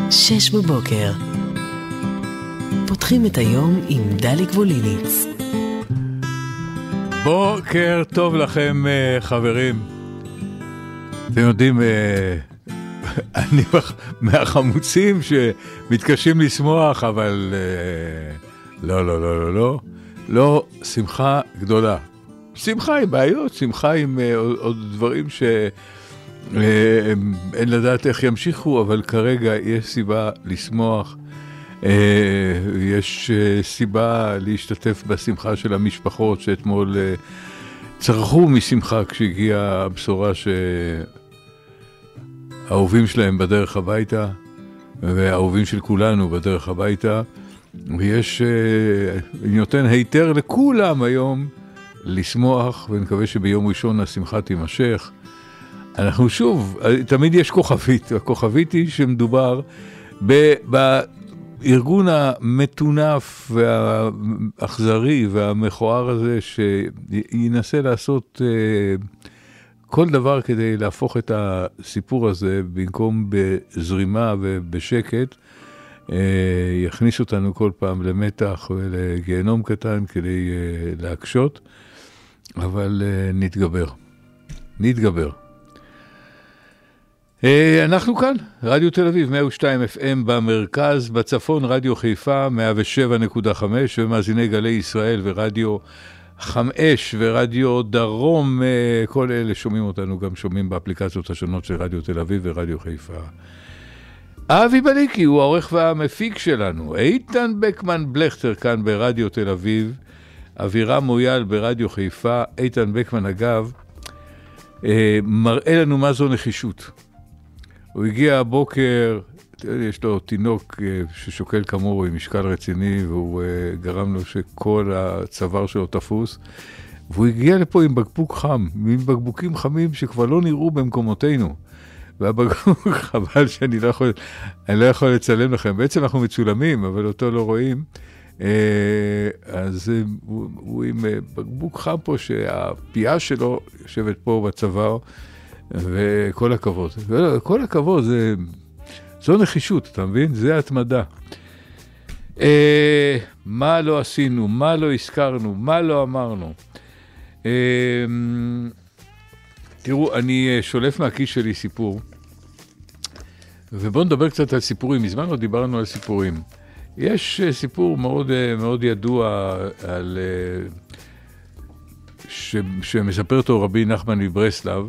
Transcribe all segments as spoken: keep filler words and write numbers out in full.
שש בבוקר. פותחים את היום עם דלי גבוליניץ. בוקר טוב לכם חברים. אתם יודעים, אני מהחמוצים שמתקשים לשמוח, אבל לא, לא, לא, לא, לא. לא, שמחה גדולה. שמחה עם בעיות, שמחה עם עוד דברים ש... אין לדעת איך ימשיכו, אבל כרגע יש סיבה לשמוח, יש סיבה להשתתף בשמחה של המשפחות שאתמול צרחו משמחה כשהגיעה הבשורה שהאהובים שלהם בדרך הביתה, והאהובים של כולנו בדרך הביתה, ויש, אני נותן היתר לכולם היום לשמוח, ונקווה שביום ראשון השמחה תימשך. אנחנו שוב, תמיד יש כוכבית, הכוכבית היא שמדובר בארגון המתונף והאכזרי והמכוער הזה, שינסה לעשות כל דבר כדי להפוך את הסיפור הזה, במקום בזרימה ובשקט, יכניס אותנו כל פעם למתח ולגיהנום קטן כדי להקשות, אבל נתגבר, נתגבר. אנחנו כאן, רדיו תל אביב, מאה ושתיים אף אם במרכז, בצפון רדיו חיפה, מאה ושבע נקודה חמש, ומאזיני גלי ישראל ורדיו חמש ורדיו דרום, כל אלה שומעים אותנו, גם שומעים באפליקציות השונות של רדיו תל אביב ורדיו חיפה. אבי בליקי הוא העורך והמפיק שלנו, איתן בקמן בלכטר כאן ברדיו תל אביב, אבירם מויאל ברדיו חיפה. איתן בקמן אגב, מראה לנו מה זו נחישות. הוא הגיע הבוקר, יש לו תינוק ששוקל כמוהו עם משקל רציני, והוא גרם לו שכל הצוואר שלו תפוס, והוא הגיע לפה עם בקבוק חם, עם בקבוקים חמים שכבר לא נראו במקומותינו. והבקבוק, חבל שאני לא יכול, אני לא יכול לצלם לכם, בעצם אנחנו מצולמים, אבל אותו לא רואים, אז הוא, הוא עם בקבוק חם פה, שהפייה שלו יושבת פה בצוואר, וכל הכבוד, כל הכבוד, זה, זו נחישות, אתה מבין? זה התמדה. אה, מה לא עשינו, מה לא הזכרנו, מה לא אמרנו. אה, תראו, אני שולף מהכיס שלי סיפור, ובואו נדבר קצת על סיפורים. מזמן לא דיברנו על סיפורים. יש סיפור מאוד, מאוד ידוע על, ש, שמספר אותו רבי נחמן מברסלב,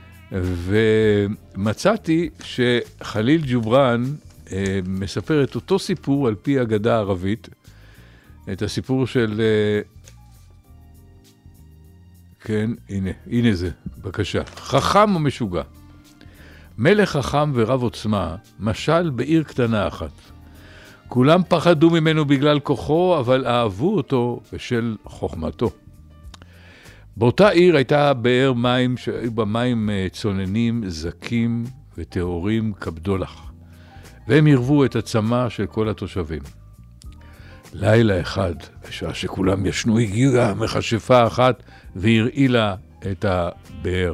ומצאתי שחליל ג'ובראן אה, מספר את אותו סיפור על פי אגדה ערבית, את הסיפור של, אה, כן, הנה, הנה זה, בבקשה. חכם ומשוגע. מלך חכם ורב עוצמה, משל בעיר קטנה אחת. כולם פחדו ממנו בגלל כוחו, אבל אהבו אותו בשל חוכמתו. באותה עיר הייתה באר מים, שהיו בה מים צוננים, זקים וטהורים כבדולח, והם הרבו את הצמא של כל התושבים. לילה אחד, בשעה שכולם ישנו, הגיעה מכשפה אחת והרעילה את הבאר.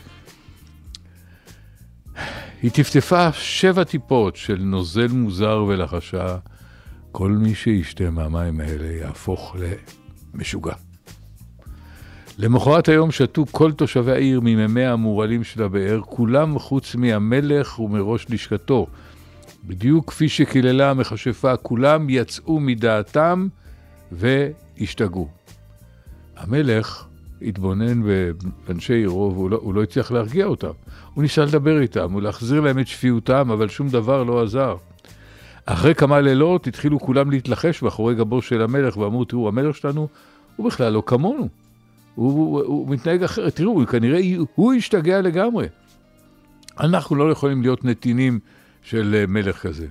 היא טפטפה שבע טיפות של נוזל מוזר ולחשה, כל מי שישתה מהמים האלה יהפוך למשוגע. למחרת היום שתו כל תושבי העיר ממימי המורלים של הבאר, כולם חוץ מהמלך ומראש לשכתו. בדיוק כפי שכללה המכשפה, כולם יצאו מדעתם והשתגעו. המלך התבונן באנשי עירו, והוא לא, הוא לא הצליח להרגיע אותם. הוא ניסה לדבר איתם, ולהחזיר להם את שפיותם, אבל שום דבר לא עזר. אחרי כמה לילות התחילו כולם להתלחש מאחורי גבו של המלך, ואמרו, תראו, המלך שלנו הוא בכלל לא כמונו. הוא, הוא, הוא מתנהג אחרת. תראו, כנראה הוא השתגע לגמרי. אנחנו לא יכולים להיות נתינים של מלך כזה.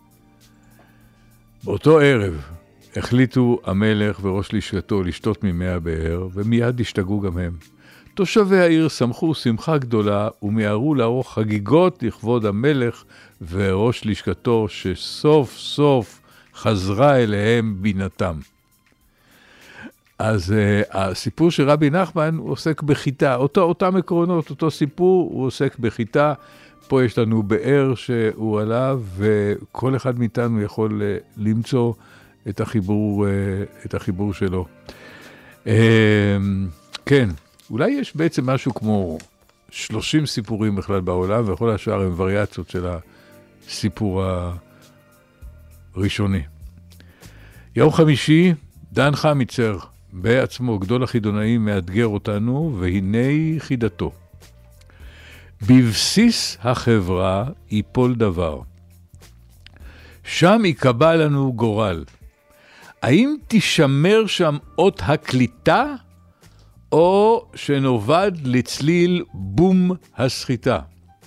באותו ערב החליטו המלך וראש לשכתו לשתות ממי הבאר, ומיד השתגעו גם הם. תושבי העיר שמחו שמחה גדולה, ומיהרו לערוך חגיגות לכבוד המלך וראש לשכתו, שסוף סוף חזרה אליהם בינתם. אז uh, הסיפור של רבי נחמן הוא עוסק בחיטה, אותו, אותם עקרונות, אותו סיפור, הוא עוסק בחיטה, פה יש לנו באר שהוא עליו, וכל אחד מאיתנו יכול למצוא את החיבור, את החיבור שלו. כן, אולי יש בעצם משהו כמו שלושים סיפורים בכלל בעולם, וכל השאר הם וריאציות של הסיפור הראשוני. יום חמישי, דן חמיצר בעצמו, גדול החידונאים, מאתגר אותנו, והנה חידתו. בבסיס החברה ייפול דבר. שם יקבע לנו גורל. האם תשמר שם אות הקליטה, או שנובד לצליל בום הסחיטה?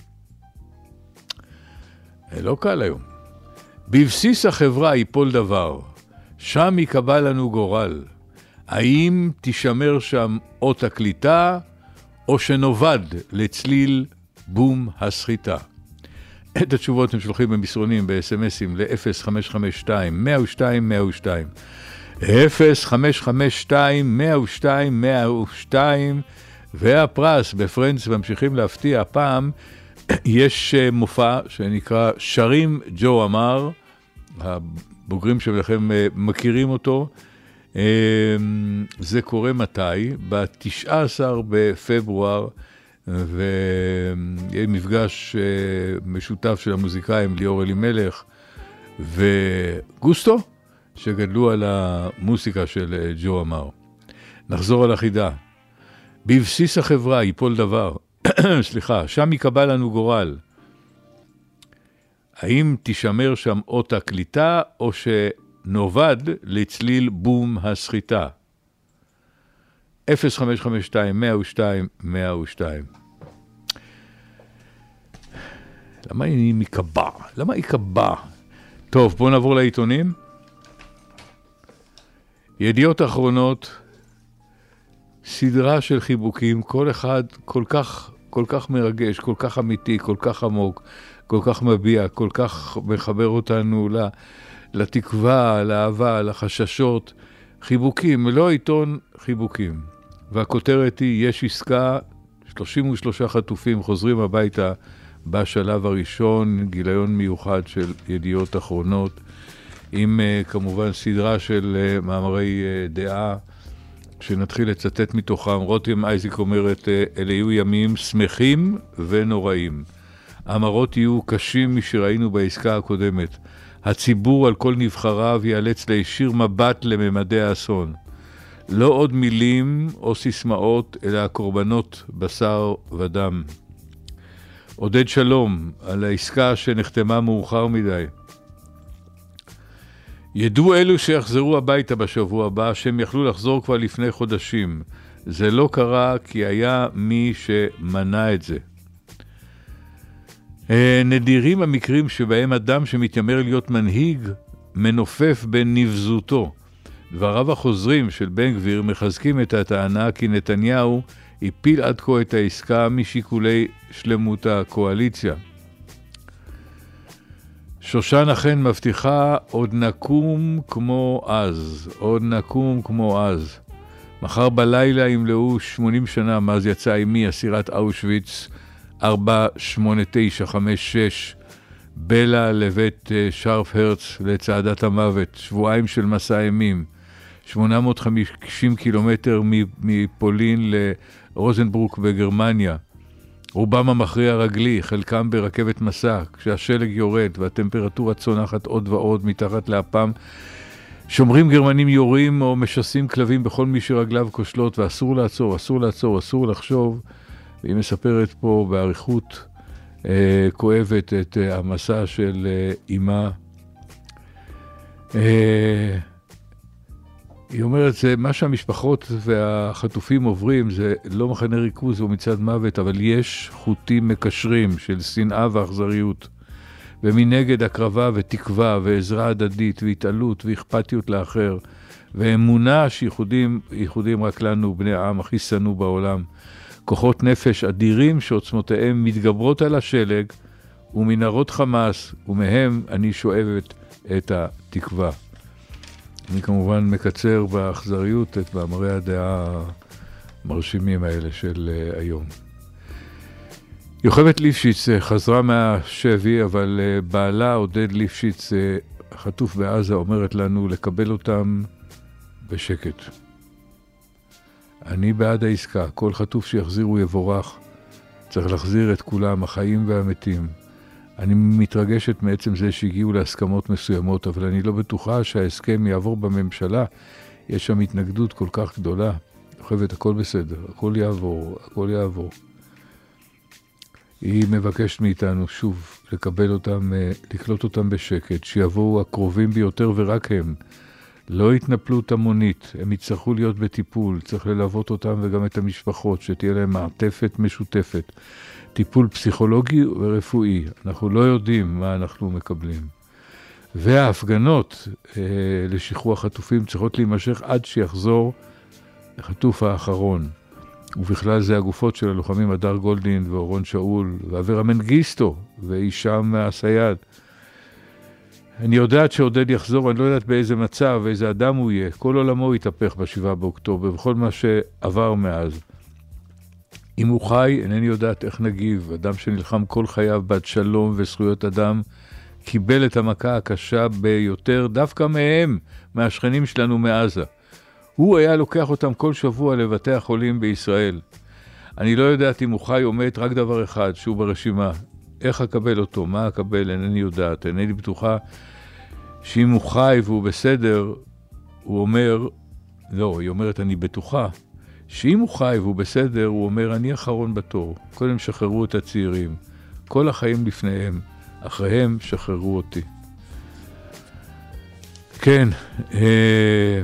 לא קל היום. בבסיס החברה ייפול דבר. שם יקבע לנו גורל. האם תשמר שם אות הקליטה, או שנובד לצליל בום הסחיטה? את התשובות הם שולחים במסרונים, ב-אס אם אסים ל-אפס חמש חמש שתיים מאה ושתיים מאה ושתיים. אפס חמש חמש שתיים מאה ושתיים מאה ושתיים, והפרס בפרנץ ממשיכים להפתיע. הפעם יש מופע שנקרא שרים ג'ו אמר, הבוגרים שלכם מכירים אותו. זה קורה מתי? ב-תשעה עשר בפברואר, ויהיה מפגש משותף של המוזיקאים ליאור אלימלך וגוסטו, שגדלו על המוסיקה של ג'ו אמר. נחזור על החידה. בבסיס החברה ייפול דבר. סליחה, שם יקבע לנו גורל. האם תשמר שם אות הקליטה, או שנובד לצליל בום הסחיטה? אפס חמש חמש שתיים מאה ושתיים מאה ושתיים. למה היא מקבע? למה היא קבע? טוב, בואו נעבור לעיתונים. ידיעות אחרונות, סדרה של חיבוקים, כל אחד כל כך, כל כך מרגש, כל כך אמיתי, כל כך עמוק, כל כך מביע, כל כך מחבר אותנו לתקווה, לאהבה, לחששות. חיבוקים, לא עיתון, חיבוקים. והכותרת היא, יש עסקה, שלושים ושלושה חטופים חוזרים הביתה בשלב הראשון, גיליון מיוחד של ידיעות אחרונות, עם כמובן סדרה של מאמרי דעה, שנתחיל לצטט מתוכם. רותם אייזיק אומרת, אלה יהיו ימים שמחים ונוראים. המראות יהיו קשים משראינו בעסקה הקודמת. הציבור על כל נבחריו ייאלץ להישיר מבט לממדי האסון. לא עוד מילים או סיסמאות, אלא הקורבנות בשר ודם. עודד שלום, על העסקה שנחתמה מאוחר מדי. ידעו אלו שיחזרו הביתה בשבוע הבא, שהם יכלו לחזור כבר לפני חודשים. זה לא קרה כי היה מי שמנע את זה. נדירים המקרים שבהם אדם שמתיימר להיות מנהיג מנופף בנבזותו. דבריו החוזרים של בן גביר מחזקים את הטענה כי נתניהו הפיל עד כה את העסקה משיקולי שלמות הקואליציה. שושן אכן מבטיחה, עוד נקום כמו אז, עוד נקום כמו אז. מחר בלילה ימלאו שמונים שנה מאז יצא עימי אסירת אושוויץ ארבע שמונה תשע חמש שש, בלה לבית שרף הרץ לצעדת המוות, שבועיים של מסע אימים, שמונה מאות וחמישים קילומטר מפולין לרוזנברוק בגרמניה. רובם המכריע רגלי, חלקם ברכבת מסע, כשהשלג יורד והטמפרטורה צונחת עוד ועוד מתחת לאפם. שומרים גרמנים יורים או משסים כלבים בכל מי שרגליו כושלות, ואסור לעצור, אסור לעצור, אסור לחשוב. והיא מספרת פה בעריכות אה, כואבת את אה, המסע של אה, אימה. אה, היא אומרת, זה מה שהמשפחות והחטופים עוברים, זה לא מחנה ריכוז או מצד מוות, אבל יש חוטים מקשרים של שנאה ואכזריות, ומנגד הקרבה ותקווה ועזרה הדדית והתעלות ואכפתיות לאחר, ואמונה שייחודים ייחודים רק לנו, בני העם הכי שנוא בעולם. כוחות נפש אדירים שעוצמותיהם מתגברות על השלג, ומנהרות חמאס, ומהם אני שואבת את התקווה. אני כמובן מקצר באכזריות את מאמרי הדעה המרשימים האלה של היום. יוכבד ליפשיץ חזרה מהשבי, אבל בעלה עודד ליפשיץ, החטוף בעזה, אומרת לנו לקבל אותם בשקט. אני בעד העסקה, כל חטוף שיחזיר הוא יבורך. צריך להחזיר את כולם, החיים והמתים. אני מתרגשת מעצם זה שהגיעו להסכמות מסוימות, אבל אני לא בטוחה שההסכם יעבור בממשלה. יש שם התנגדות כל כך גדולה. יוכבד, הכל בסדר, הכל יעבור, הכל יעבור. היא מבקשת מאיתנו שוב לקבל אותם, לקלוט אותם בשקט, שיבואו הקרובים ביותר ורק הם. לא יתנפלו את המונית, הם יצטרכו להיות בטיפול, צריך ללוות אותם וגם את המשפחות, שתהיה להם מעטפת משותפת. טיפול פסיכולוגי ורפואי, אנחנו לא יודעים מה אנחנו מקבלים. וההפגנות אה, לשחרור החטופים צריכות להימשך עד שיחזור החטוף האחרון. ובכלל זה הגופות של הלוחמים הדר גולדין ואורון שאול ואברה מנגיסטו ואישם הסייד. אני יודעת שעודד יחזור, אני לא יודעת באיזה מצב, איזה אדם הוא יהיה. כל עולמו יתהפך בשבעה באוקטובר, בכל מה שעבר מאז. אם הוא חי, אינני יודעת איך נגיב. אדם שנלחם כל חייו בעד שלום וזכויות אדם, קיבל את המכה הקשה ביותר, דווקא מהם, מהשכנים שלנו מעזה. הוא היה לוקח אותם כל שבוע לבתי החולים בישראל. אני לא יודעת אם הוא חי או מת, רק דבר אחד, שהוא ברשימה. איך אקבל אותו? מה אקבל? אינני יודעת. אינני בטוחה שאם הוא חי והוא בסדר, הוא אומר, לא, היא אומרת, אני בטוחה, שאם הוא חי והוא בסדר, הוא אומר, אני אחרון בתור. קודם שחררו את הצעירים. כל החיים לפניהם. אחריהם שחררו אותי. כן, אה...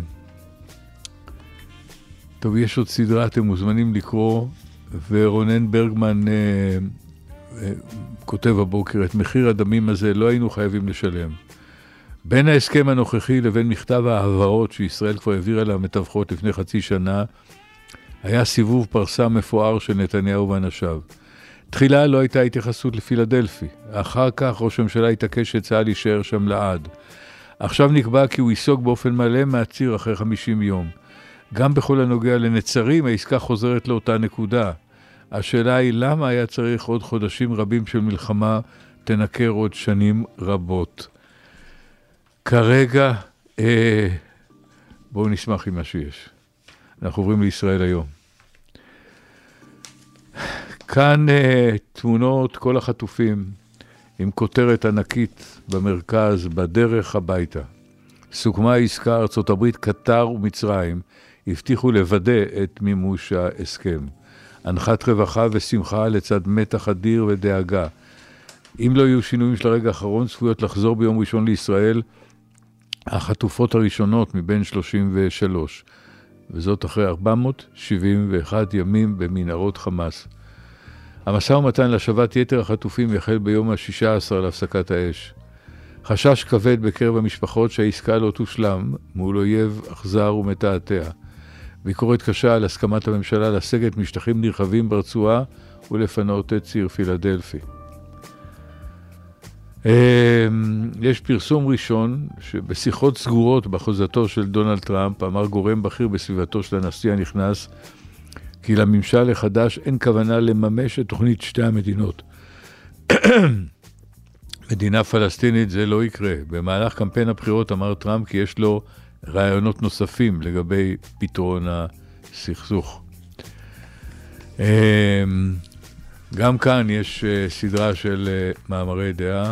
טוב, יש עוד סדרה, אתם מוזמנים לקרוא, ורונן ברגמן אה, אה, כותב הבוקר, את מחיר הדמים הזה לא היינו חייבים לשלם. בין ההסכם הנוכחי לבין מכתב ההעברות שישראל כבר העבירה לה מתווכות לפני חצי שנה, היה סיבוב פרסה מפואר של נתניהו ואנשיו. תחילה לא הייתה התייחסות לפילדלפי, אחר כך ראש הממשלה התעקש שצה"ל יישאר שם לעד. עכשיו נקבע כי הוא ייסוג באופן מלא מהציר אחרי חמישים יום. גם בכל הנוגע לנצרים, העסקה חוזרת לאותה נקודה. השאלה היא למה היה צריך עוד חודשים רבים של מלחמה, תנקר עוד שנים רבות. כרגע, אה, בואו נשמח עם מה שיש. אנחנו עוברים לישראל היום. כאן אה, תמונות כל החטופים עם כותרת ענקית במרכז, בדרך הביתה. סוכמה העסקה, ארצות הברית, קטר ומצרים, הבטיחו לוודא את מימוש ההסכם. הנחת רווחה ושמחה לצד מתח אדיר ודאגה. אם לא יהיו שינויים של הרגע האחרון, צפויות לחזור ביום ראשון לישראל החטופות הראשונות מבין שלושים ושלוש, וזאת אחרי ארבע מאות שבעים ואחד ימים במנהרות חמאס. המשא ומתן להשבת יתר החטופים יחל ביום ה-שישה עשר להפסקת האש. חשש כבד בקרב המשפחות שהעסקה לא תושלם מול אויב אכזר ומתעתע. ביקורת קשה על הסכמת הממשלה לסגת משטחים נרחבים ברצועה ולפנות את ציר פילדלפי. יש פרסום ראשון שבשיחות סגורות בחוזתו של דונלד טראמפ אמר גורם בכיר בסביבתו של הנשיא הנכנס כי לממשל החדש אין כוונה לממש את תוכנית שתי המדינות. מדינה פלסטינית זה לא יקרה. במהלך קמפיין הבחירות אמר טראמפ כי יש לו רעיונות נוספים לגבי פתרון הסכסוך. גם כאן יש סדרה של מאמרי דעה.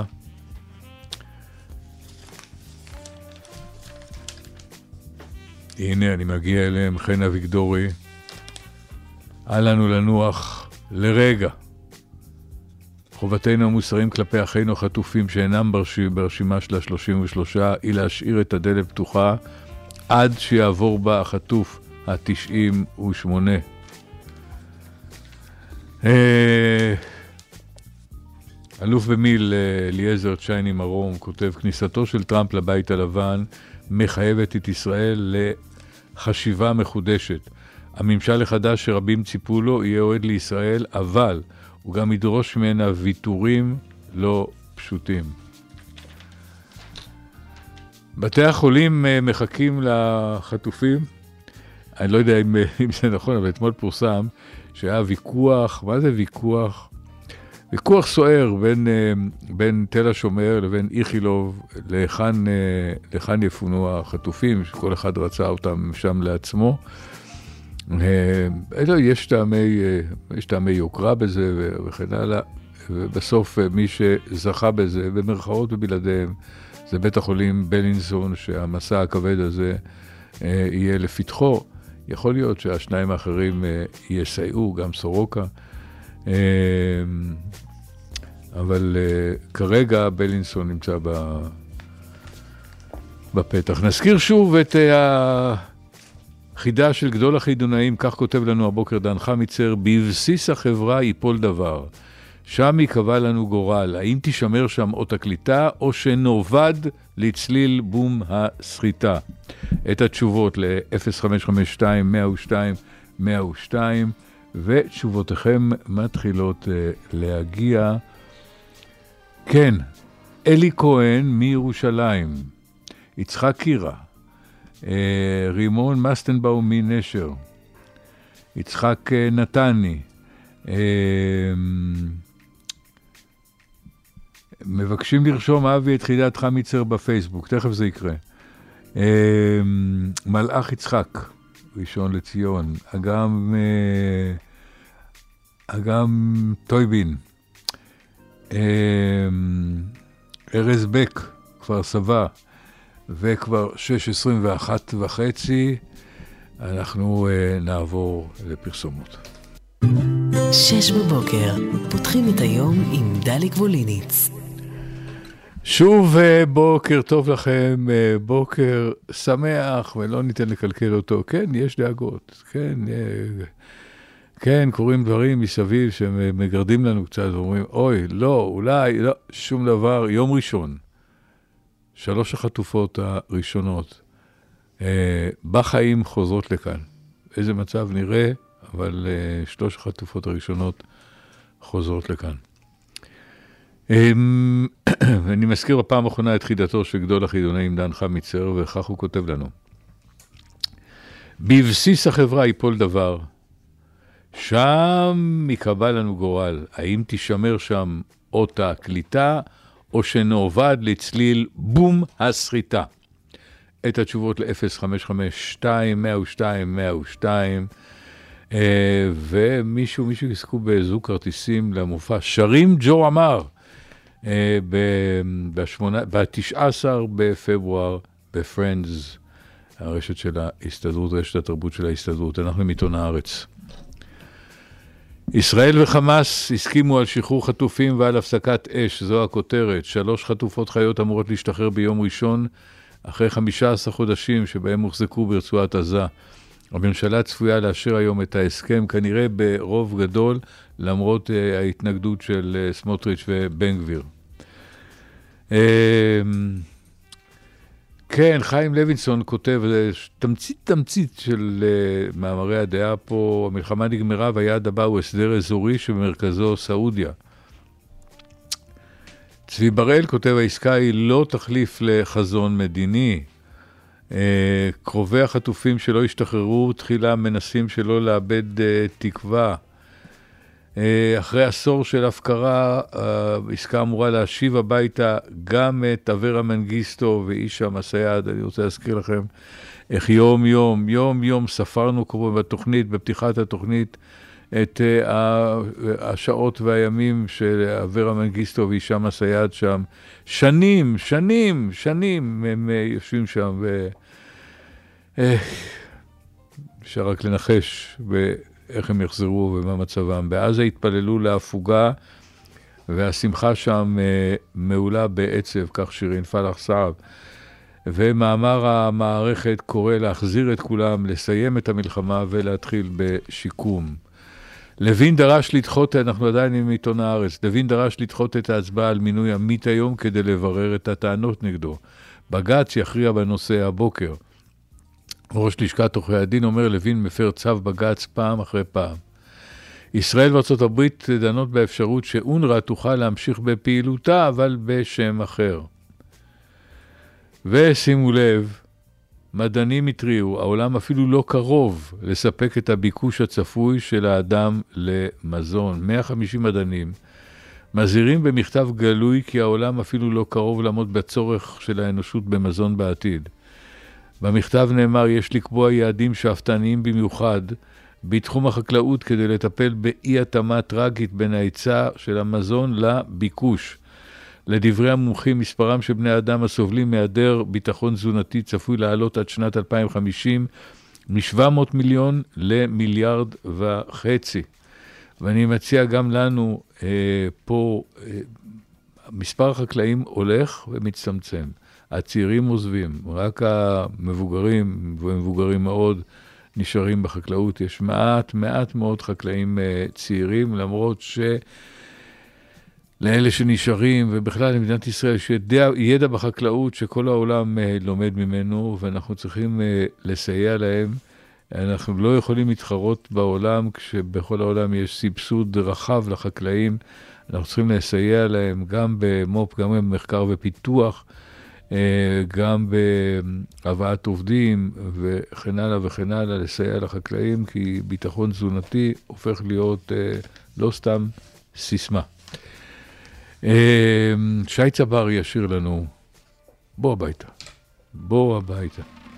הנה אני מגיע אליהם, חן אביגדורי. אל לנו לנוח לרגע. חובתנו המוסריים כלפי אחינו החטופים שאינם ברשימה של ה-שלושים ושלושה היא להשאיר את הדלת פתוחה עד שיעבור בה החטוף ה-תשעים ושמונה. אלוף במיל אליעזר צ'ייני מרום כותב, כניסתו של טראמפ לבית הלבן מחייבת את ישראל לחשיבה מחודשת. הממשל החדש שרבים ציפו לו יהיה אוהד לישראל, אבל הוא גם ידרוש ממנה ויתורים לא פשוטים. בתי החולים מחכים לחטופים. אני לא יודע אם, אם זה נכון, אבל אתמול פורסם שהיה ויכוח, מה זה ויכוח? ויכוח סוער בין, בין תל השומר לבין איכילוב, לכאן, לכאן יפונו החטופים, שכל אחד רצה אותם שם לעצמו. יש טעמי, יש טעמי יוקרה בזה וכן הלאה, ובסוף מי שזכה בזה, במרכאות ובלעדיהם, זה בית החולים בלינסון, שהמסע הכבד הזה יהיה לפתחו. יכול להיות שהשניים האחרים יסייעו, גם סורוקה, אבל כרגע בלינסון נמצא בפתח. נזכיר שוב את החידה של גדול החידונאים, כך כותב לנו הבוקר דן חמיצר, בבסיס החברה ייפול דבר, שם יקבע לנו גורל, האם תשמר שם אות הקליטה או שנובד לצליל בום הסחיטה. את התשובות ל-אפס חמש חמש שתיים מאה ושתיים מאה ושתיים, ותשובותיכם מתחילות uh, להגיע. כן, אלי כהן מירושלים, יצחק קירה, uh, רימון מסטנבאום מנשר, יצחק uh, נתני, uh, מבקשים לרשום אבי את חידת חמיצר בפייסבוק, תכף זה יקרה. Uh, מלאך יצחק, ראשון לציון, אגם, אגם טויבין, ארז בק, כפר סבא, וכבר שש עשרים ואחת וחצי, אנחנו נעבור לפרסומות. שש בבוקר, פותחים את היום עם דליק ווליניץ. שוב בוקר טוב לכם, בוקר שמח, ולא ניתן לקלקל אותו. כן, יש דאגות, כן, כן, קוראים דברים מסביב שמגרדים לנו קצת, ואומרים, אוי, לא, אולי, לא, שום דבר. יום ראשון, שלוש החטופות הראשונות, בחיים חוזרות לכאן. איזה מצב נראה, אבל שלוש החטופות הראשונות חוזרות לכאן. ואני מזכיר בפעם האחרונה את חידתו של גדול החידונאים דן חמיצר, וכך הוא כותב לנו. בבסיס החברה ייפול דבר, שם יקבע לנו גורל, האם תשמר שם אות הקליטה, או שנעבד לצליל בום הסחיטה. את התשובות ל-אפס חמש חמש שתיים מאה ושתיים מאה ושתיים, ומישהו, מישהו יזכו בזוג כרטיסים למופע, שרים ג'ו אמר, ב-תשעה עשר בפברואר בפרנדס, הרשת של ההסתדרות, רשת התרבות של ההסתדרות. אנחנו מעיתון הארץ. ישראל וחמאס הסכימו על שחרור חטופים ועל הפסקת אש, זו הכותרת. שלוש חטופות חיות אמורות להשתחרר ביום ראשון, אחרי חמישה עשר חודשים שבהם הוחזקו ברצועת עזה. הממשלה צפויה לאשר היום את ההסכם, כנראה ברוב גדול, למרות uh, ההתנגדות של uh, סמוטריץ' ובן גביר. Uh, כן, חיים לוינסון כותב, תמצית תמצית של uh, מאמרי הדעה פה, המלחמה נגמרה והיעד הבא הוא הסדר אזורי שבמרכזו סעודיה. צבי בראל כותב, העסקה היא לא תחליף לחזון מדיני. Uh, קרובי החטופים שלא השתחררו, תחילה מנסים שלא לאבד uh, תקווה. Uh, אחרי עשור של הפקרה, העסקה uh, אמורה להשיב הביתה גם את אברה מנגיסטו ואישה מסייד. אני רוצה להזכיר לכם איך יום יום, יום יום ספרנו כמו בתוכנית, בפתיחת התוכנית, את uh, השעות והימים של אברה מנגיסטו ואישה מסייד שם. שנים, שנים, שנים הם uh, יושבים שם ו... אפשר רק לנחש באיך הם יחזרו ומה מצבם. בעזה התפללו להפוגה, והשמחה שם מעולה בעצב, כך שירין פלח סעב. ומאמר המערכת קורא להחזיר את כולם, לסיים את המלחמה ולהתחיל בשיקום. לוין דרש לדחות, אנחנו עדיין עם עיתון הארץ, לוין דרש לדחות את ההצבעה על מינוי עמית היום כדי לברר את הטענות נגדו. בג"ץ יכריע בנושא הבוקר. ראש לשכת עורכי הדין אומר, לוין מפר צו בג"ץ פעם אחרי פעם. ישראל וארצות הברית דנות באפשרות שאונר"א תוכל להמשיך בפעילותה, אבל בשם אחר. ושימו לב, מדענים התריעו, העולם אפילו לא קרוב לספק את הביקוש הצפוי של האדם למזון. מאה וחמישים מדענים מזהירים במכתב גלוי כי העולם אפילו לא קרוב לעמוד בצורך של האנושות במזון בעתיד. במכתב נאמר, יש לקבוע יעדים שאפתניים במיוחד בתחום החקלאות כדי לטפל באי התאמה טרגית בין ההיצע של המזון לביקוש. לדברי המומחים, מספרם של בני אדם הסובלים מהיעדר ביטחון תזונתי צפוי לעלות עד שנת אלפיים וחמישים מ-שבע מאות מיליון למיליארד וחצי. ואני מציע גם לנו אה, פה, אה, מספר החקלאים הולך ומצטמצם. הצעירים עוזבים, רק המבוגרים, ומבוגרים מאוד, נשארים בחקלאות. יש מעט, מעט מאוד חקלאים אה, צעירים, למרות ש... לאלה שנשארים, ובכלל למדינת ישראל, שידע, ידע בחקלאות שכל העולם אה, לומד ממנו, ואנחנו צריכים אה, לסייע להם. אנחנו לא יכולים להתחרות בעולם, כשבכל העולם יש סבסוד רחב לחקלאים. אנחנו צריכים לסייע להם גם במופ, גם במחקר ופיתוח, אה, גם בהבאת עובדים, וכן הלאה וכן הלאה, לסייע לחקלאים, כי ביטחון תזונתי הופך להיות אה, לא סתם סיסמה. שי צבר ישיר לנו, בוא הביתה, בוא הביתה.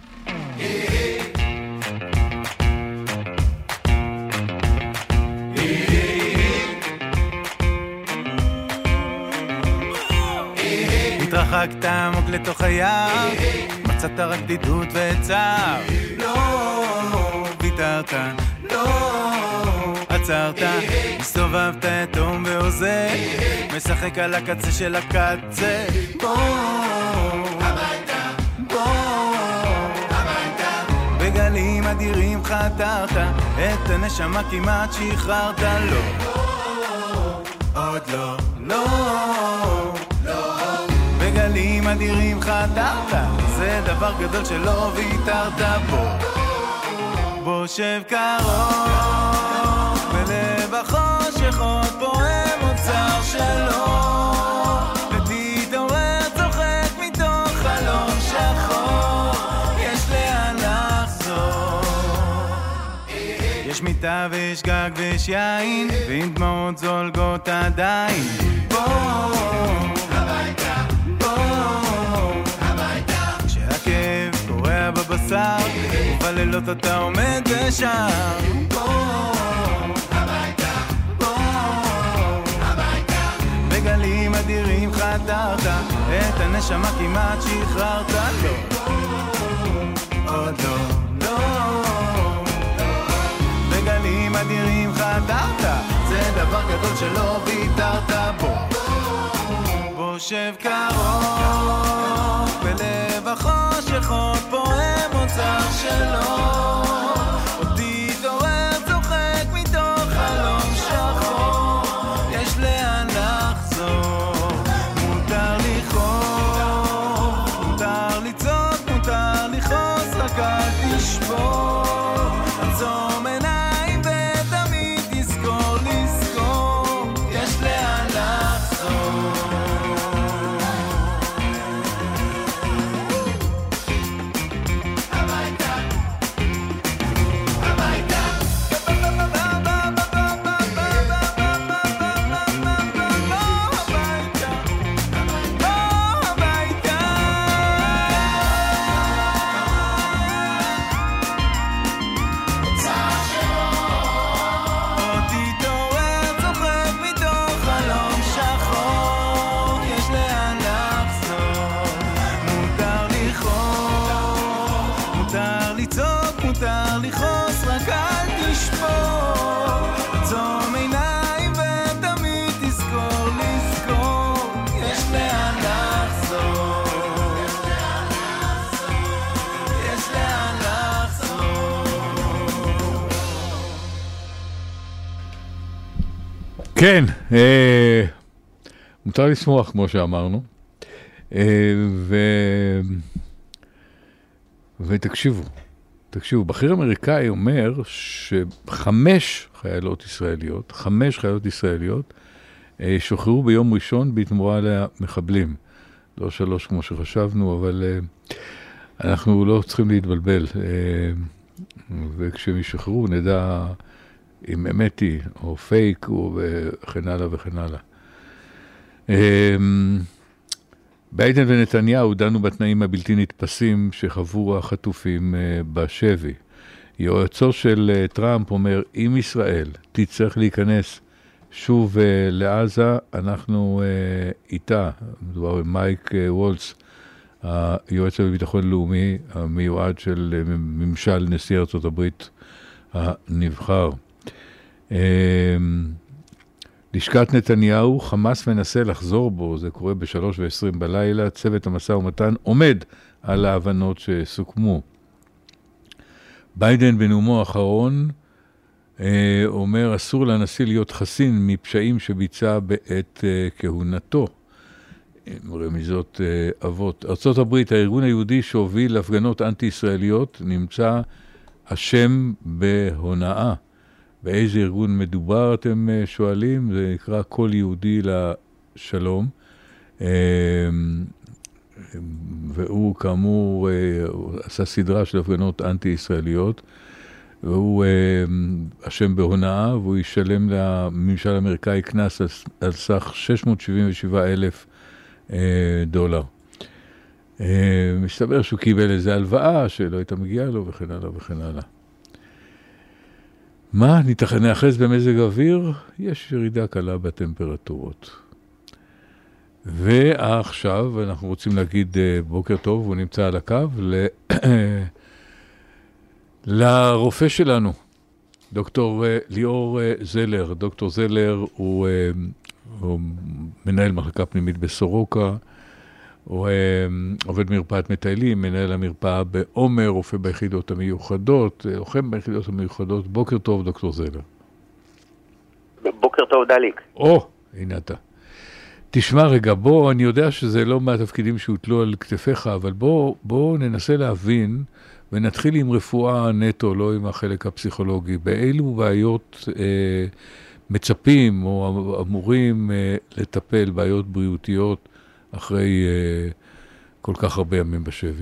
התרחקת עמוק לתוך הים, מצאת רק בדידות וצער, לא ויתרת, לא עצרת, הסתובבת יתום ועוזר, משחק על הקצה של הקצה. בוא הביתה, בוא הביתה, בגלים אדירים חתרת, את הנשמה כמעט שחררת. לא, עוד לא, לא, לא, בגלים אדירים חתרת, זה דבר גדול שלא ויתרת. בוא, בוא שב קרוב בלב החושך, עוד פועם אוצר שלו, ותתעורר צוחק מתוך חלום שחור, יש לאן לחזור. יש מיטה ויש גג ויש יין, ועם דמעות זולגות עדיין. בוא הביתה, בוא הביתה, כשהכאב קורע בבשר, ובלילות אתה עומד ושם. בוא גלים אדירים חתרת, את הנשמה כמעט שחררת. לא, עוד לא, לא, בגלים אדירים חתרת, זה דבר גדול שלא ויתרת. בוא, בוא שב קרוב בלב החושך, עוד פועם אוצר שלו, עוד תתעורר צוחק מתוך חלום שחור, יש לאן מותר לכעוס, מותר לצעוק, מותר לכעוס, רק אל תשבור, עצום עיניים ותמיד תזכור, לזכור, יש לאן לחזור. הביתה, הביתה, מותר לכעוס, רק אל תשבור, עצום עיניים ותמיד תזכור, לזכור, יש לאן לחזור, יש לאן לחזור. כן, אה, מותר לשמוח כמו שאמרנו, אה, ו... ותקשיבו, תקשיבו, בכיר אמריקאי אומר שחמש חיילות ישראליות, חמש חיילות ישראליות, שוחררו ביום ראשון בתמורה למחבלים. לא שלוש כמו שחשבנו, אבל אנחנו לא צריכים להתבלבל. וכשהם ישוחררו נדע אם אמת היא, או פייק, וכן הלאה וכן הלאה. ביידן ונתניהו דנו בתנאים הבלתי נתפסים שחוו החטופים בשבי. יועצו של טראמפ אומר, אם ישראל תצטרך להיכנס שוב לעזה, אנחנו איתה. מדובר במייק וולץ, היועץ לביטחון לאומי, המיועד של ממשל נשיא ארצות הברית הנבחר. לשכת נתניהו, חמאס מנסה לחזור בו, זה קורה בשלוש ועשרים בלילה, צוות המשא ומתן עומד על ההבנות שסוכמו. ביידן בנאומו האחרון אה, אומר, אסור לנשיא להיות חסין מפשעים שביצע בעת אה, כהונתו. רמיזות אה, אבות. ארצות הברית, הארגון היהודי שהוביל הפגנות אנטי-ישראליות, נמצא אשם בהונאה. באיזה ארגון מדובר אתם שואלים? זה נקרא כל יהודי לשלום. והוא כאמור עשה סדרה של הפגנות אנטי-ישראליות, והוא אשם בהונאה, והוא ישלם לממשל האמריקאי כנס על סך שש מאות שבעים ושבעה אלף דולר. מסתבר שהוא קיבל איזו הלוואה שלא הייתה מגיעה לו וכן הלאה וכן הלאה. מה? נאחז במזג אוויר? יש ירידה קלה בטמפרטורות. ועכשיו אנחנו רוצים להגיד בוקר טוב, הוא נמצא על הקו, ל... לרופא שלנו, דוקטור ליאור זלר. דוקטור זלר הוא, הוא מנהל מחלקה פנימית בסורוקה, הוא עובד מרפאת מטיילים, מנהל המרפאה בעומר, רופא ביחידות המיוחדות, לוחם ביחידות המיוחדות. בוקר טוב, דוקטור זלר. בוקר טוב, דליק. או, הנה אתה. תשמע רגע, בוא, אני יודע שזה לא מהתפקידים שהוטלו על כתפיך, אבל בוא, בוא ננסה להבין, ונתחיל עם רפואה נטו, לא עם החלק הפסיכולוגי. באילו בעיות אה, מצפים או אמורים אה, לטפל, בעיות בריאותיות, אחרי uh, כל כך הרבה ימים בשבי?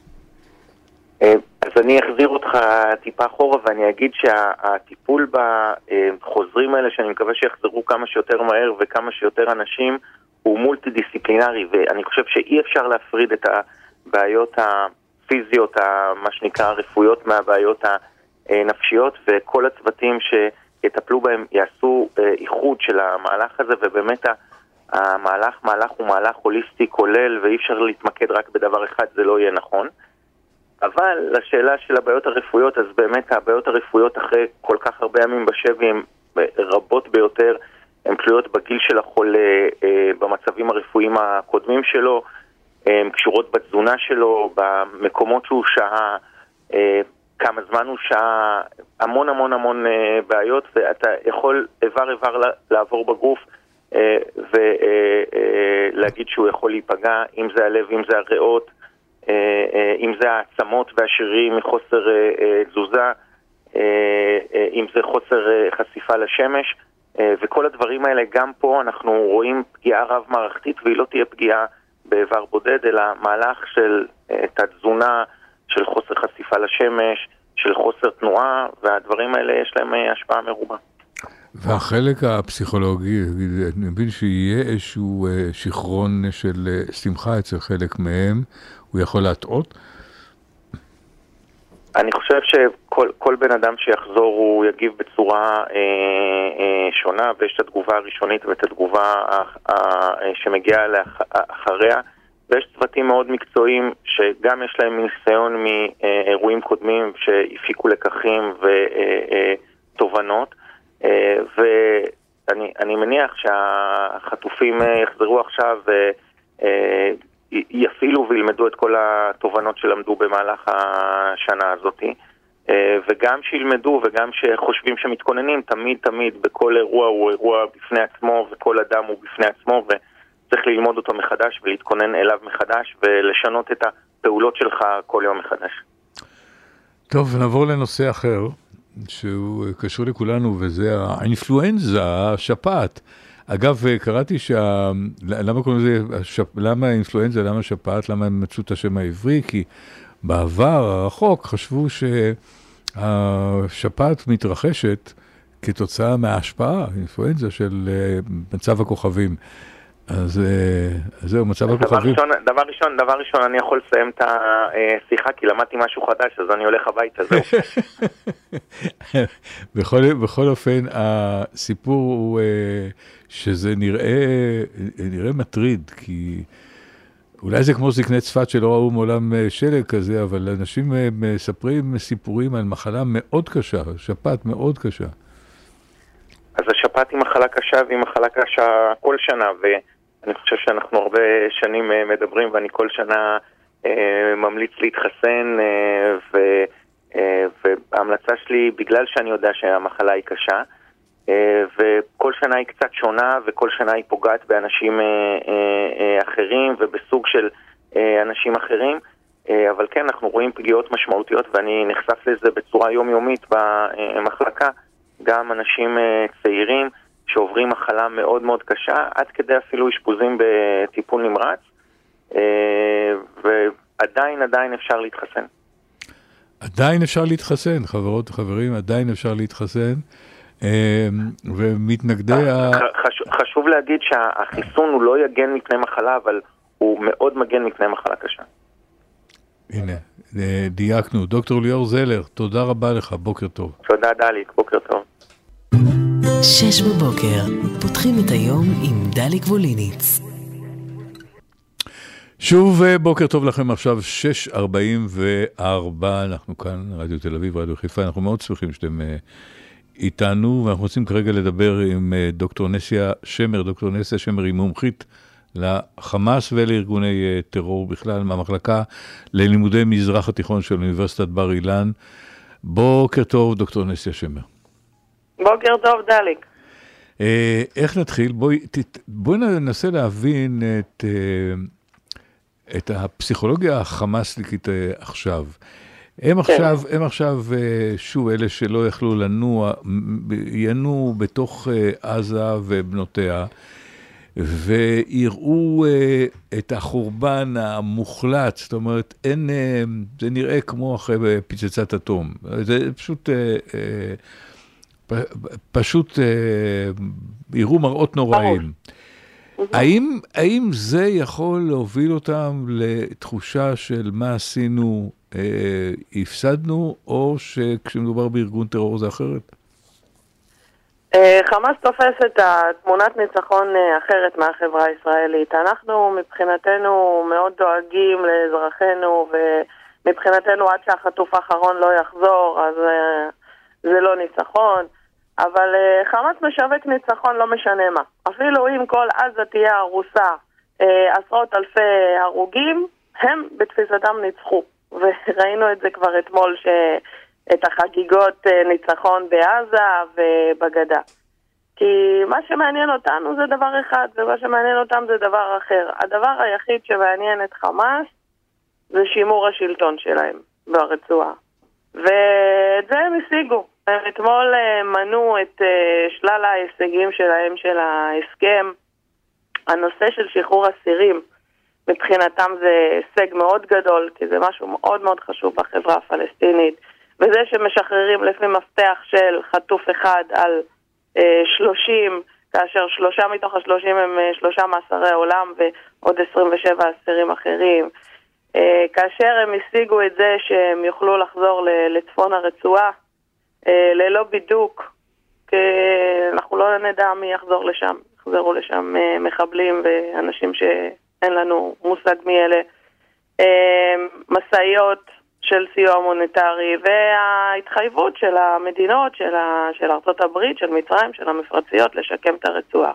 אז אני אחזיר אותך טיפה אחורה ואני אגיד שהטיפול בחוזרים האלה, שאני מקווה שיחזרו כמה שיותר מהר וכמה שיותר אנשים, הוא מולטי-דיסציפלינרי, ואני חושב שאי אפשר להפריד את הבעיות הפיזיות, מה שנקרא הרפואיות, מהבעיות הנפשיות, וכל הצוותים שיטפלו בהם יעשו איחוד של המהלך הזה, ובאמת המהלך, מהלך הוא מהלך הוליסטי כולל, ואי אפשר להתמקד רק בדבר אחד, זה לא יהיה נכון. אבל לשאלה של הבעיות הרפואיות, אז באמת הבעיות הרפואיות אחרי כל כך הרבה ימים בשבי הן רבות ביותר, הן תלויות בגיל של החולה, במצבים הרפואיים הקודמים שלו, הן קשורות בתזונה שלו, במקומות שהוא שהה, כמה זמן הוא שהה, המון המון המון בעיות, ואתה יכול איבר איבר לעבור בגוף, ולהגיד שהוא יכול להיפגע, אם זה הלב, אם זה הריאות, אם זה העצמות והשרירים מחוסר תזוזה, אם זה חוסר חשיפה לשמש, וכל הדברים האלה גם פה אנחנו רואים פגיעה רב מערכתית, והיא לא תהיה פגיעה באיבר בודד, אלא מהלך של תת-תזונה, של חוסר חשיפה לשמש, של חוסר תנועה, והדברים האלה יש להם השפעה מרובה. והחלק הפסיכולוגי, אני מבין שיהיה איזשהו שכרון של שמחה אצל חלק מהם, הוא יכול להטעות? אני חושב שכל כל בן אדם שיחזור הוא יגיב בצורה אה, אה, שונה, ויש את התגובה הראשונית ואת התגובה אה, אה, שמגיעה לאח, אחריה, ויש צוותים מאוד מקצועיים שגם יש להם ניסיון מאירועים קודמים שהפיקו לקחים ותובנות, אה, ואני אני מניח שהחטופים יחזרו עכשיו אה, יפעילו וילמדו את כל התובנות שלמדו במהלך השנה הזאת, וגם שילמדו וגם שחושבים שמתכוננים, תמיד תמיד בכל אירוע הוא אירוע בפני עצמו, וכל אדם הוא בפני עצמו, וצריך ללמוד אותו מחדש ולהתכונן אליו מחדש ולשנות את הפעולות שלך כל יום מחדש. טוב, נעבור לנושא אחר שהוא קשור לכולנו, וזה האינפלואנזה, השפעת. אגב, קראתי שה... למה קוראים לזה, השפ... למה האינפלואנזה, למה השפעת, למה הם מצאו את השם העברי? כי בעבר הרחוק חשבו שהשפעת מתרחשת כתוצאה מההשפעה, האינפלואנזה של מצב הכוכבים. אז זהו, מצב הכוכבים. דבר ראשון, דבר ראשון, אני יכול לסיים את השיחה, כי למדתי משהו חדש, אז אני הולך הביתה, זהו. בכל אופן, הסיפור הוא שזה נראה מטריד, כי אולי זה כמו זקני צפת שלא ראו מעולם שלג כזה, אבל אנשים מספרים סיפורים על מחלה מאוד קשה, שפעת מאוד קשה. אז השפעת היא מחלה קשה, והיא מחלה קשה כל שנה, ואני חושב שאנחנו הרבה שנים מדברים, ואני כל שנה אה, ממליץ להתחסן, אה, ו, אה, וההמלצה שלי, בגלל שאני יודע שהמחלה היא קשה, אה, וכל שנה היא קצת שונה, וכל שנה היא פוגעת באנשים אה, אה, אחרים, ובסוג של אה, אנשים אחרים, אה, אבל כן, אנחנו רואים פגיעות משמעותיות, ואני נחשף לזה בצורה יומיומית במחלקה, גם אנשים צעירים שעוברים מחלה מאוד מאוד קשה, עד כדי אפילו אשפוזים בטיפול נמרץ, ועדיין עדיין אפשר להתחסן. עדיין אפשר להתחסן, חברות וחברים, עדיין אפשר להתחסן, ומתנגדי ה... חשוב להגיד שהחיסון הוא לא יגן מפני מחלה, אבל הוא מאוד מגן מפני מחלה קשה. הנה, דייקנו. דוקטור ליאור זלר, תודה רבה לך, בוקר טוב. תודה דליק, בוקר טוב. שש בבוקר, פותחים את היום עם דליק ווליניץ. שוב בוקר טוב לכם, עכשיו שש ארבעים וארבע, אנחנו כאן, רדיו תל אביב, רדיו חיפה, אנחנו מאוד שמחים שאתם איתנו, ואנחנו רוצים כרגע לדבר עם דוקטור נסיה שמר, דוקטור נסיה שמר היא מומחית לחמאס ולארגוני טרור בכלל, מהמחלקה ללימודי מזרח התיכון של אוניברסיטת בר אילן. בוקר טוב, דוקטור נסיה שמר. בוקר טוב, דליק. איך נתחיל? בואי, בואי ננסה להבין את, את הפסיכולוגיה החמאסליקית עכשיו. הם עכשיו, הם עכשיו, שוב, אלה שלא יכלו לנוע, ינוע בתוך עזה ובנותיה, ויראו את החורבן המוחלט, זאת אומרת, אין, זה נראה כמו אחרי פצצת אטום. זה פשוט, פשוט יראו מראות נוראים. האם, האם זה יכול להוביל אותם לתחושה של מה עשינו, הפסדנו, או שכשמדובר בארגון טרור זה אחרת? חמאס תופס את תמונת ניצחון אחרת מהחברה הישראלית. אנחנו מבחינתנו מאוד דואגים לאזרחינו, ומבחינתנו עד שהחטוף האחרון לא יחזור, אז זה לא ניצחון. אבל חמאס משווק ניצחון לא משנה מה. אפילו אם כל עזה תהיה הרוסה, עשרות אלפי הרוגים, הם בתפיסתם ניצחו. וראינו את זה כבר אתמול ש... את החגיגות ניצחון בעזה ובגדה. כי מה שמעניין אותנו זה דבר אחד, ומה שמעניין אותם זה דבר אחר. הדבר היחיד שמעניין את חמאס זה שימור השלטון שלהם ברצועה. ואת זה הם השיגו. הם אתמול מנו את שלל ההישגים שלהם של ההסכם. הנושא של שחרור אסירים, מבחינתם זה הישג מאוד גדול, כי זה משהו מאוד מאוד חשוב בחברה הפלסטינית. וזה שמשחררים לפי מפתח של חטוף אחד על אה, שלושים, כאשר שלושה מתוך השלושים הם אה, שלושה מאסרי עולם ועוד עשרים ושבע אסירים אחרים. אה, כאשר הם השיגו את זה שהם יוכלו לחזור ל- לצפון הרצועה, אה, ללא בידוק, כי אנחנו לא נדע מי יחזור לשם. יחזרו לשם אה, מחבלים ואנשים שאין לנו מושג מי אלה. אה, מסעיות של סיוע מוניטרי, וההתחייבות של המדינות, של, ה, של ארצות הברית, של מצרים, של המפרציות, לשקם את הרצועה.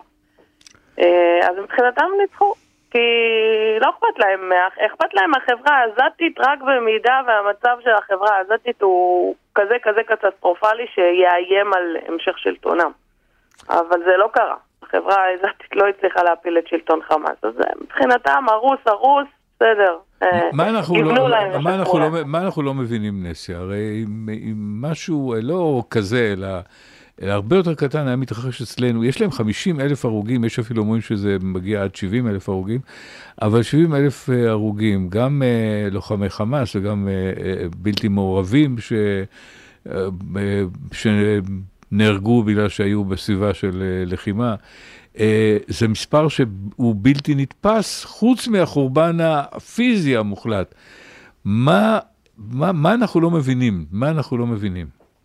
אז מבחינתם ניצחו, כי לא אכפת להם, אכפת להם החברה העזתית רק במידה, והמצב של החברה העזתית הוא כזה כזה קטסטרופלי, שיאיים על המשך שלטונם. אבל זה לא קרה. החברה העזתית לא הצליחה להפיל את שלטון חמאס. אז מבחינתם, הרוס, הרוס, בסדר. מה אנחנו, לא, מה, אנחנו לא, מה אנחנו לא מבינים, נסיה? הרי אם, אם משהו לא כזה, אלא, אלא הרבה יותר קטן היה מתרחש אצלנו, יש להם חמישים אלף הרוגים, יש אפילו אומרים שזה מגיע עד שבעים אלף הרוגים, אבל שבעים אלף הרוגים, גם אה, לוחמי חמאס וגם אה, בלתי מעורבים, ש, אה, ש, נהרגו בגלל שהיו בסביבה של לחימה. זה מספר שהוא בלתי נתפס, חוץ מהחורבן הפיזי המוחלט. מה, מה, מה אנחנו לא מבינים? מה אנחנו לא מבינים?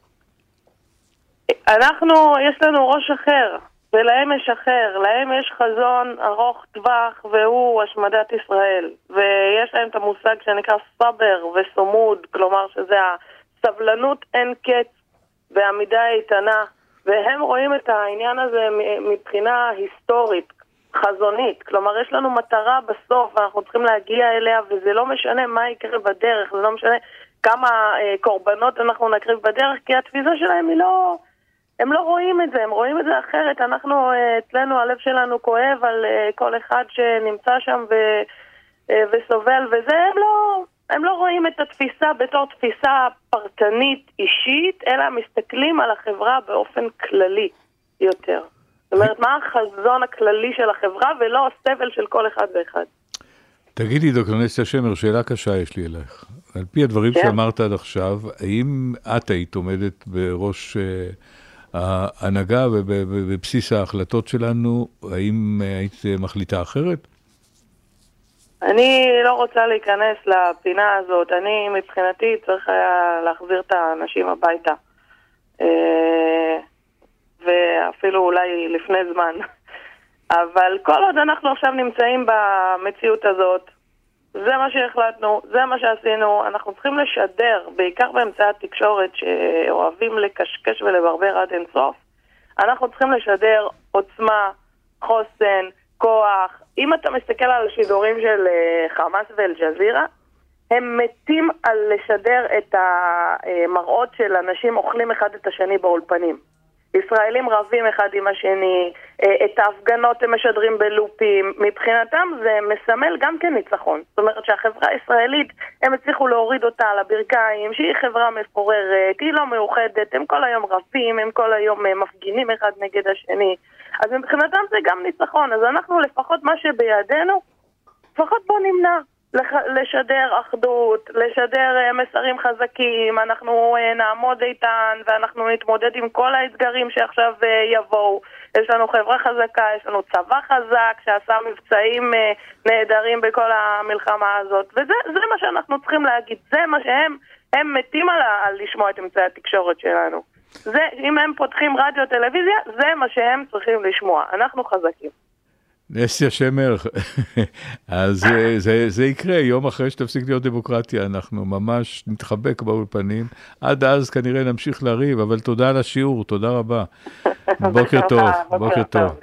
אנחנו, יש לנו ראש אחר, ולהם יש אחר. להם יש חזון ארוך טווח, והוא השמדת ישראל. ויש להם את המושג שנקרא סבר וסומוד, כלומר שזה הסבלנות אין קץ והעמידה איתנה. והם רואים את העניין הזה מבחינה היסטורית, חזונית. כלומר, יש לנו מטרה בסוף, ואנחנו צריכים להגיע אליה, וזה לא משנה מה יקרה בדרך, זה לא משנה כמה אה, קורבנות אנחנו נקריב בדרך, כי התפיסה שלהם היא לא... הם לא רואים את זה, הם רואים את זה אחרת. אנחנו, אה, אצלנו, הלב שלנו כואב על אה, כל אחד שנמצא שם ו, אה, וסובל, וזה הם לא... הם לא רואים את התפיסה בתור תפיסה פרטנית אישית, אלא מסתכלים על החברה באופן כללי יותר. זאת אומרת, מה החזון הכללי של החברה, ולא הסבל של כל אחד ואחד. תגידי, דוקטור נסיה שמר, שאלה קשה יש לי אלייך. על פי הדברים כן. שאמרת עד עכשיו, האם את היית עומדת בראש uh, ההנהגה ובבסיס ההחלטות שלנו, האם היית מחליטה אחרת? אני לא רוצה להיכנס לפינה הזאת. אני מבחינתי צריך היה להחזיר את האנשים הביתה. ואפילו אולי לפני זמן. אבל כל עוד אנחנו עכשיו נמצאים במציאות הזאת, זה מה שהחלטנו, זה מה שעשינו. אנחנו צריכים לשדר, בעיקר באמצעי התקשורת שאוהבים לקשקש ולברבר עד אינסוף. אנחנו צריכים לשדר עוצמה, חוסן, כוח. אם אתה מסתכל על השידורים של חמאס ואל-ג'זירה, הם מתים על לשדר את המראות של אנשים אוכלים אחד את השני באולפנים. ישראלים רבים אחד עם השני, את ההפגנות הם משדרים בלופים. מבחינתם זה מסמל גם כן ניצחון. זאת אומרת שהחברה הישראלית, הם הצליחו להוריד אותה על הברכיים, שהיא חברה מפוררת, היא לא מאוחדת, הם כל היום רבים, הם כל היום מפגינים אחד נגד השני. אז מבחינתם זה גם ניצחון. אז אנחנו לפחות מה שבידינו, לפחות בוא נמנע. לשדר אחדות, לשדר מסרים חזקים, אנחנו נעמוד איתן ואנחנו נתמודד עם כל האתגרים שעכשיו יבואו. יש לנו חברה חזקה, יש לנו צבא חזק שעשה מבצעים נהדרים בכל המלחמה הזאת, וזה זה מה שאנחנו צריכים להגיד, זה מה שהם הם מתים על, על לשמוע את אמצעי התקשורת שלנו. זה, אם הם פותחים רדיו טלוויזיה, זה מה שהם צריכים לשמוע, אנחנו חזקים. נסיה שמר, אז זה, זה, זה יקרה, יום אחרי שתפסיק להיות דמוקרטיה, אנחנו ממש נתחבק באולפנים, עד אז כנראה נמשיך לריב, אבל תודה על השיעור, תודה רבה. בוקר טוב, בוקר טוב.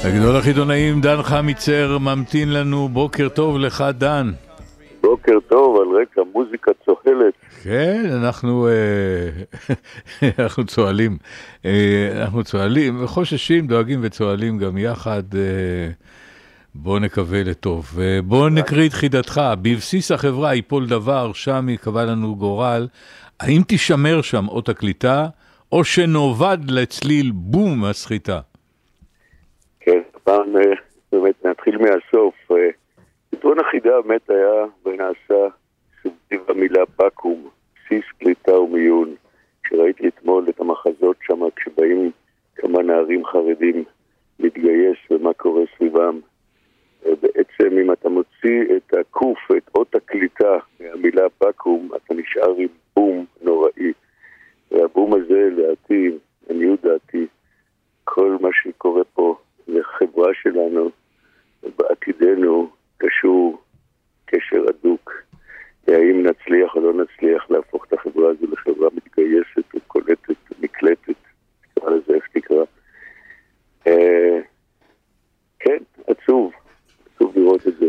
הגדול החידונאים דן חמיצר ממתין לנו. בוקר טוב לך דן. בוקר טוב, על רקע מוזיקה צוהלת. כן, אנחנו אנחנו צועלים, אנחנו צועלים וחוששים, דואגים וצועלים גם יחד. בוא נקווה לטוב. בוא נקריא את חידתך. בבסיס החברה ייפול דבר, שם יקבע לנו גורל. האם תשמר שם אות הקליטה, או שנובד לצליל בום הסחיטה? כן, פעם באמת נתחיל מהסוף. פתרון החידה באמת היה ונעשה סביב המילה בקום, בסיס קליטה ומיון. כשראיתי אתמול את המחזות שם, כשבאים כמה נערים חרדים להתגייס ומה קורה סביבם, בעצם אם אתה מוציא את הקוף, את אות הקליטה מהמילה בקום, אתה נשאר עם בום נוראי. והבום הזה, לדעתי, עניות דעתי, כל מה שקורה פה לחברה שלנו, בעתידנו, קשור קשר הדוק. האם נצליח או לא נצליח להפוך את החברה הזו לחברה מתגייסת וקולטת, מקלטת, תקרא לזה איך תקרא. אה, כן, עצוב. עצוב לראות את זה.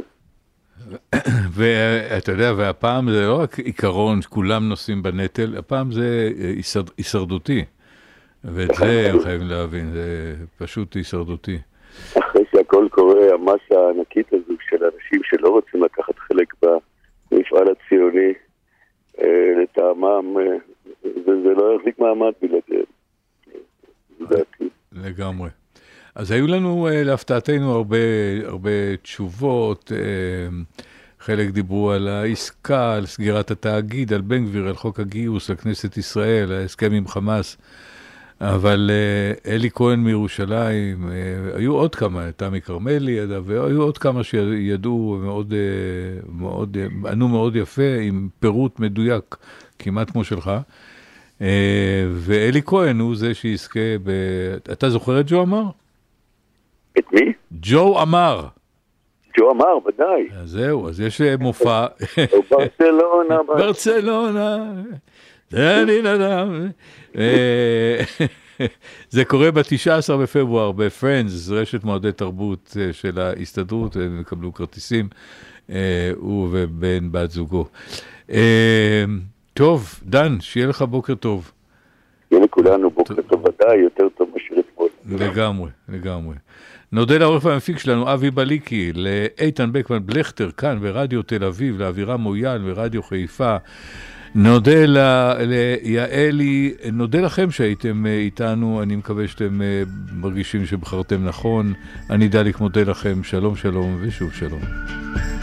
ואתה יודע, והפעם זה לא רק עיקרון שכולם נושאים בנטל, הפעם זה הישרדותי. ואת זה הם חייבים להבין, זה פשוט הישרדותי. אחרי שהכל קורה, המסה הענקית הזו של אנשים שלא רוצים לקחת חלק במפעל הציוני, לטעמם, וזה לא יחזיק מעמד בלעדיהם. לדעתי. לגמרי. אז היו לנו להפתעתנו הרבה, הרבה תשובות, חלק דיברו על העסקה, על סגירת התאגיד, על בן גביר, על חוק הגיוס לכנסת ישראל, ההסכם עם חמאס, אבל אלי כהן מירושלים, היו עוד כמה, תמי קרמלי, והיו עוד כמה שידעו מאוד, מאוד, ענו מאוד יפה, עם פירוט מדויק, כמעט כמו שלך, ואלי כהן הוא זה שיזכה ב... אתה זוכר את ג'ו אמר? את מי? ג'ו אמר. ג'ו אמר, ודאי. אז זהו, אז יש מופע. ברצלונה. ברצלונה. זה קורה ב-תשעה עשר בפברואר בפרנדס, רשת מועדי תרבות של ההסתדרות, הם יקבלו כרטיסים, הוא ובן בת זוגו. טוב, דן, שיהיה לך בוקר טוב. שיהיה לכולנו בוקר טוב, ודאי, יותר טוב משאיר אתמול. לגמרי, לגמרי. נודה לעורך המפיק שלנו, אבי בליקי, לאיתן בקמן בלכטר, כאן ברדיו תל אביב, לאווירה מויאל ורדיו חיפה. נודה ליעלי, נודה לכם שהייתם איתנו, אני מקווה שאתם מרגישים שבחרתם נכון. אני דליק מודה לכם, שלום שלום ושוב שלום.